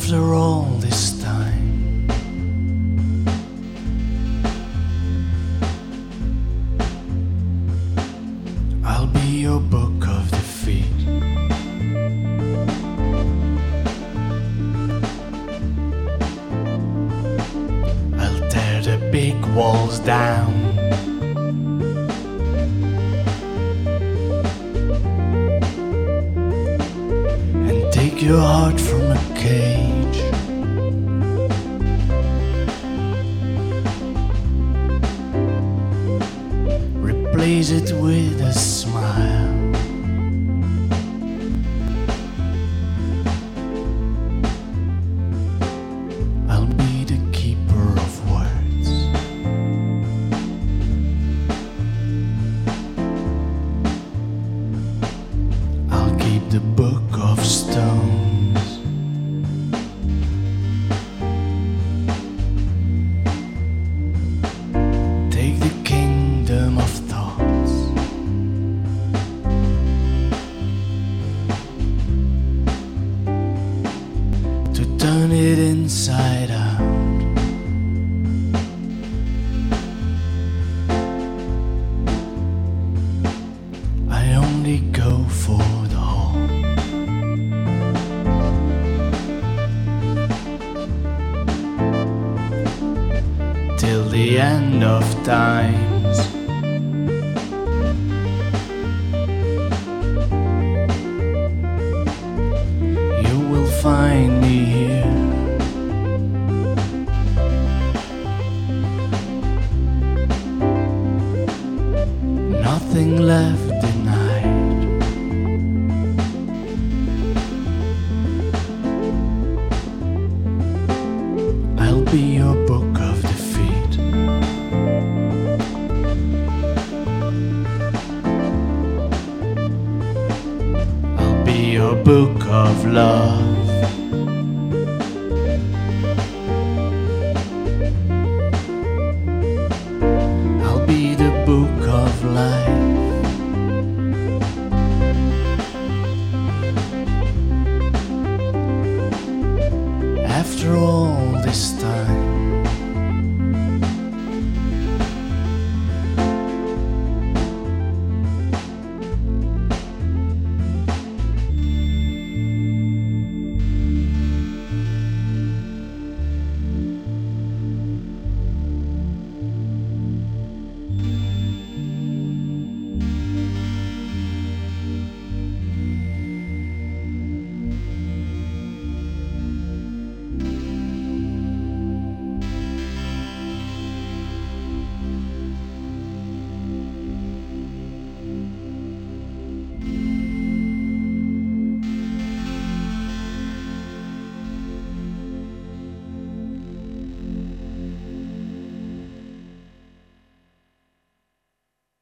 after all this time, I'll be your book of defeat. I'll tear the big walls down, and take your heart from a cage. Replace it with a smile. I'll be the keeper of words. I'll keep the book of stones. Take the kingdom of thoughts. To turn it inside out. I only go for the whole. Till the end of times. You will find me here. Nothing left denied. I'll be your book of defeat. I'll be your book of love.